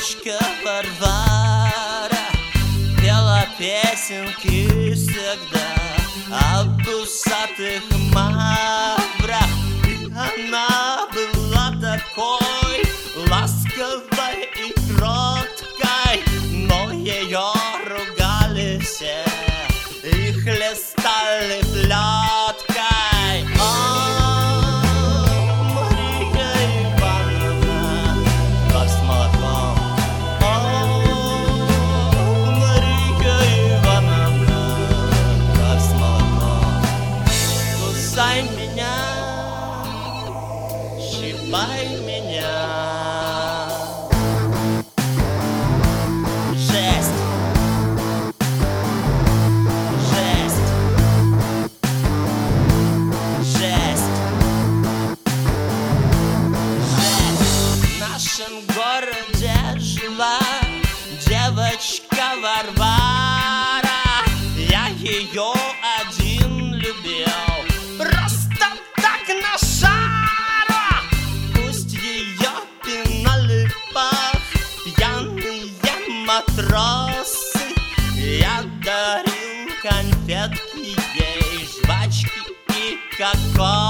Девочка Варвара пела песенки всегда об усатых маврах, и она была такой ласковой и кроткой, но ее ругали все и хлестали плеткой. Кусай меня, щипай меня. Жесть, жесть, жесть, жесть. В нашем городе жила девочка Варвара. Я ее один любил, просто так на шару. Пусть ее пинали пах пьяные матросы. Я дарил конфетки ей, жвачки и кокос.